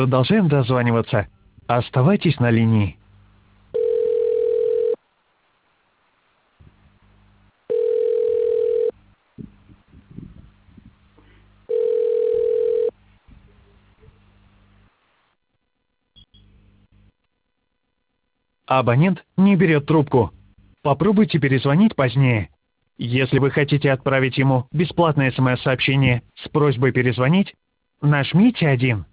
Продолжаем дозваниваться. Оставайтесь на линии. Абонент не берет трубку. Попробуйте перезвонить позднее. Если вы хотите отправить ему бесплатное СМС-сообщение с просьбой перезвонить, нажмите 1.